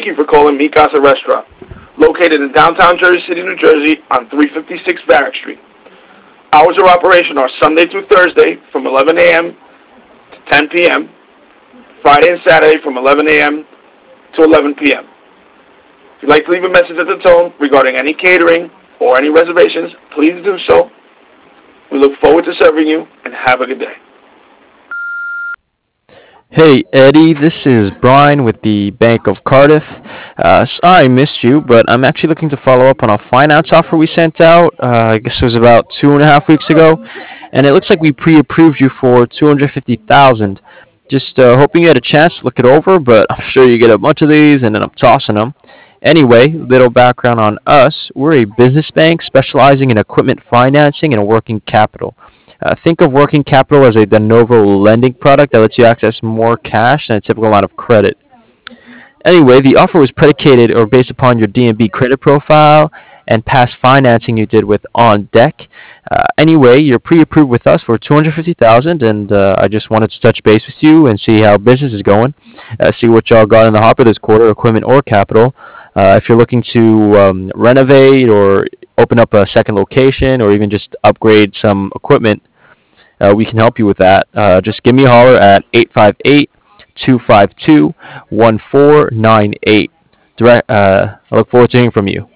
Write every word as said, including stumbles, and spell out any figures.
Thank you for calling Mi Casa Restaurant, located in downtown Jersey City, New Jersey on three fifty-six Barrack Street. Hours of operation are Sunday through Thursday from eleven a.m. to ten p.m., Friday and Saturday from eleven a.m. to eleven p.m. If you'd like to leave a message at the tone regarding any catering or any reservations, please do so. We look forward to serving you, and have a good day. Hey Eddie, this is Brian with the Bank of Cardiff. Uh, sorry I missed you, but I'm actually looking to follow up on a finance offer we sent out. Uh, I guess it was about two and a half weeks ago, and it looks like we pre-approved you for two hundred fifty thousand. Just uh, hoping you had a chance to look it over, but I'm sure you get a bunch of these and then I'm tossing them. Anyway, little background on us. We're a business bank specializing in equipment financing and working capital. Uh, think of working capital as a de novo lending product that lets you access more cash than a typical line of credit. Anyway, the offer was predicated or based upon your D N B credit profile and past financing you did with On Deck. Uh, anyway, you're pre-approved with us for two hundred fifty thousand, and uh, I just wanted to touch base with you and see how business is going. Uh, see what y'all got in the hopper this quarter, equipment or capital. Uh, if you're looking to um, renovate or open up a second location or even just upgrade some equipment, uh, we can help you with that. Uh, just give me a holler at eight five eight, two five two, one four nine eight. Direct, uh, I look forward to hearing from you.